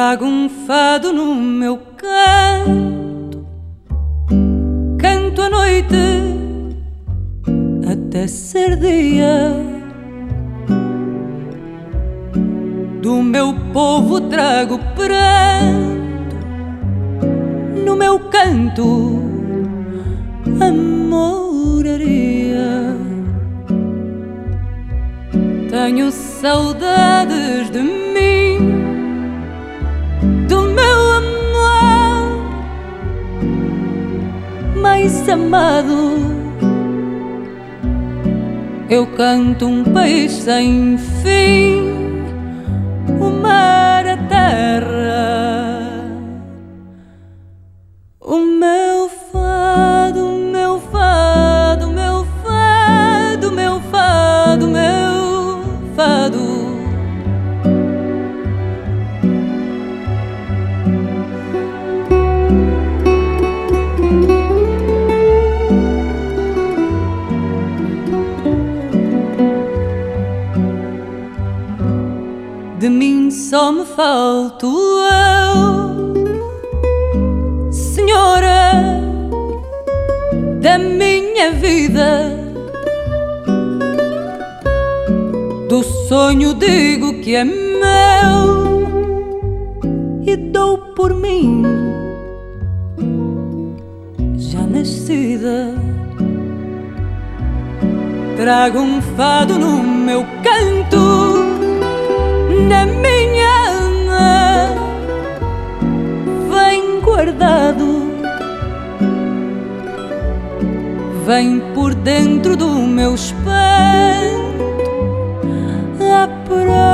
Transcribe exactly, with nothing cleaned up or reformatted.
Trago um fado no meu canto, canto a noite até ser dia. Do meu povo trago pranto, no meu canto a moraria. Tenho saudades de mim, do meu amor mais amado. Eu canto um país sem fim, o mar, a terra, o meu fado, o meu fado, o meu fado, o meu fado, o meu fado. De mim só me falto eu, Senhora da minha vida. Do sonho digo que é meu e dou por mim já nascida. Trago um fado no meu canto, na minha alma vem guardado, vem por dentro do meu espanto a